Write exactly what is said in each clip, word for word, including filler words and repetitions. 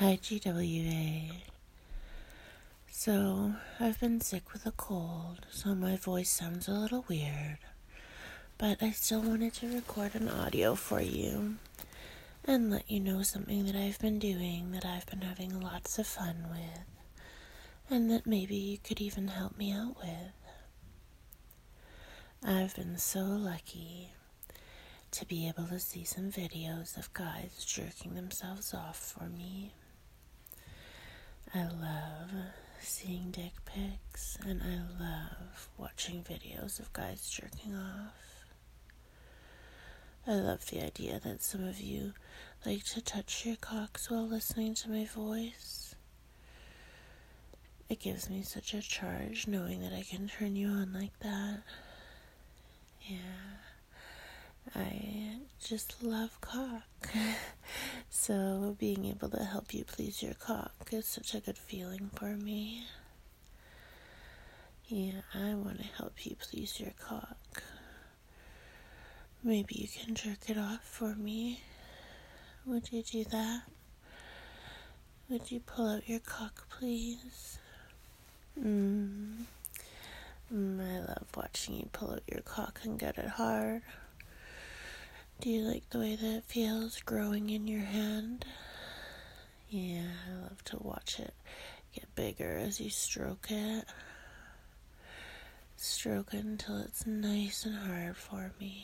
Hi, G W A. So, I've been sick with a cold, so my voice sounds a little weird, but I still wanted to record an audio for you and let you know something that I've been doing that I've been having lots of fun with, and that maybe you could even help me out with. I've been so lucky to be able to see some videos of guys jerking themselves off for me. I love seeing dick pics, and I love watching videos of guys jerking off. I love the idea that some of you like to touch your cocks while listening to my voice. It gives me such a charge knowing that I can turn you on like that. Yeah. I just love cock. So being able to help you please your cock is such a good feeling for me. Yeah, I want to help you please your cock. Maybe you can jerk it off for me. Would you do that? Would you pull out your cock, please? Mm. Mm, I love watching you pull out your cock and get it hard. Do you like the way that it feels growing in your hand? Yeah, I love to watch it get bigger as you stroke it. Stroke it until it's nice and hard for me.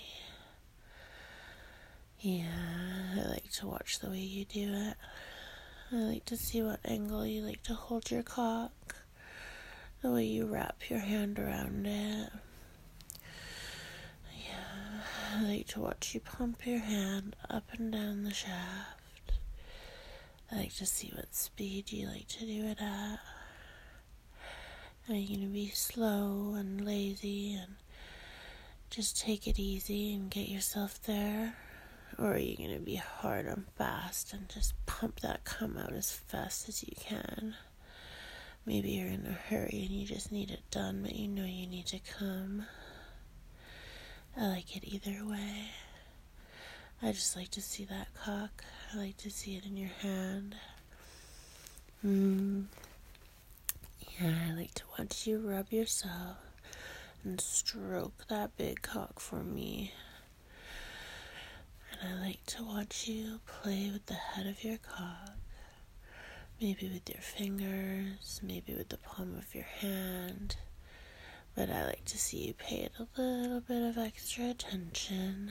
Yeah, I like to watch the way you do it. I like to see what angle you like to hold your cock. The way you wrap your hand around it. I like to watch you pump your hand up and down the shaft. I like to see what speed you like to do it at. Are you going to be slow and lazy and just take it easy and get yourself there? Or are you going to be hard and fast and just pump that cum out as fast as you can? Maybe you're in a hurry and you just need it done, but you know you need to come. I like it either way. I just like to see that cock. I like to see it in your hand. Mm. Yeah, I like to watch you rub yourself and stroke that big cock for me. And I like to watch you play with the head of your cock. Maybe with your fingers, maybe with the palm of your hand. But I like to see you pay it a little bit of extra attention.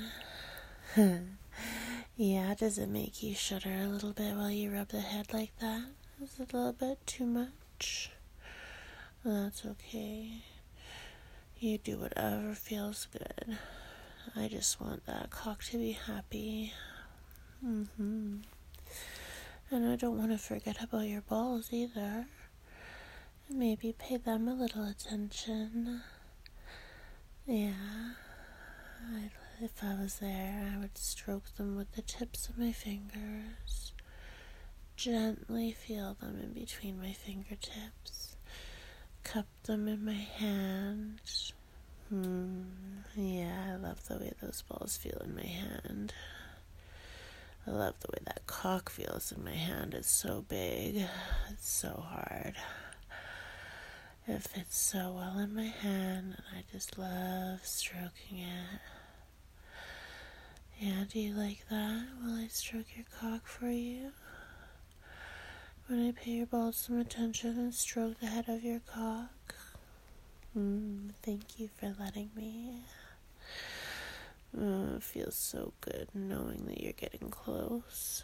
Yeah, does it make you shudder a little bit while you rub the head like that? Is it a little bit too much? Well, that's okay. You do whatever feels good. I just want that cock to be happy. Mm-hmm. And I don't want to forget about your balls either. Maybe pay them a little attention. Yeah. I'd, if I was there, I would stroke them with the tips of my fingers. Gently feel them in between my fingertips. Cup them in my hand. Hmm. Yeah, I love the way those balls feel in my hand. I love the way that cock feels in my hand. It's so big. It's so hard. It fits so well in my hand, and I just love stroking it. Yeah, do you like that? Will I stroke your cock for you? When I pay your balls some attention and stroke the head of your cock? Mm, thank you for letting me. Oh, it feels so good knowing that you're getting close.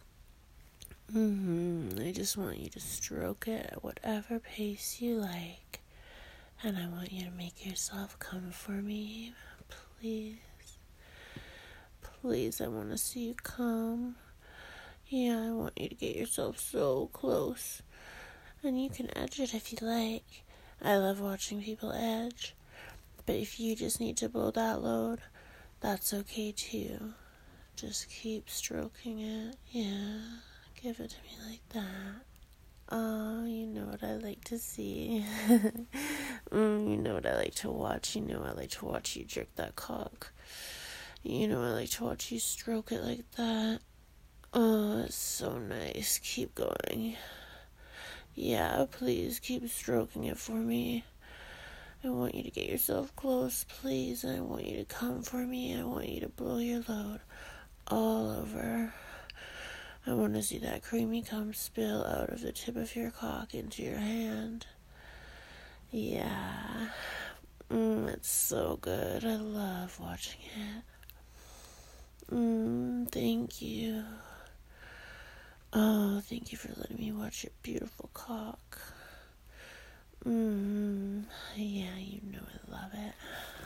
Mm-hmm. I just want you to stroke it at whatever pace you like. And I want you to make yourself come for me. Please. Please, I want to see you come. Yeah, I want you to get yourself so close. And you can edge it if you like. I love watching people edge. But if you just need to blow that load, that's okay too. Just keep stroking it. Yeah. Give it to me like that. Oh, you know what I like to see. mm, you know what I like to watch. You know I like to watch you jerk that cock. You know I like to watch you stroke it like that. Oh, it's so nice. Keep going. Yeah, please keep stroking it for me. I want you to get yourself close, please. I want you to come for me. I want you to blow your load all over. I want to see that creamy cum spill out of the tip of your cock into your hand. Yeah. Mm, it's so good. I love watching it. Mm, thank you. Oh, thank you for letting me watch your beautiful cock. Mm, yeah, you know I love it.